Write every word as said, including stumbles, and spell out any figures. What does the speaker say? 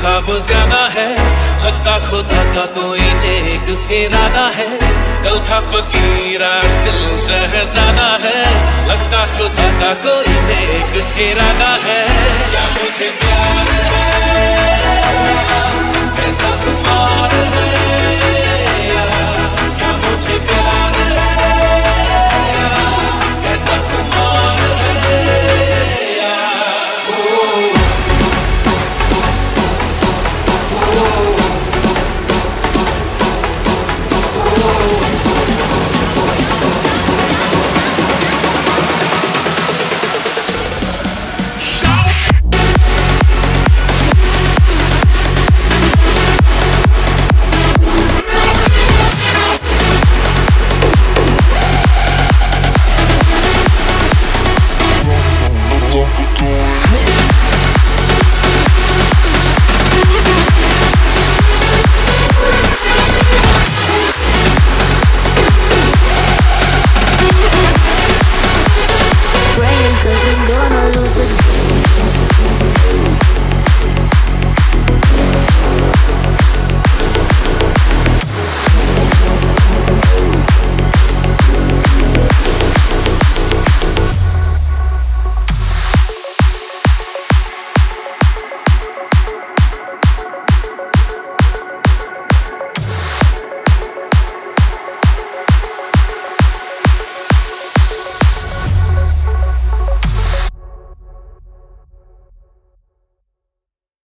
ख्वाब ज्यादा है, लगता खुदा का कोई नेक इरादा है। कल था फकीर आज दिल शहजादा है, लगता खुदा का कोई नेक इरादा है। क्या मुझे प्यार है?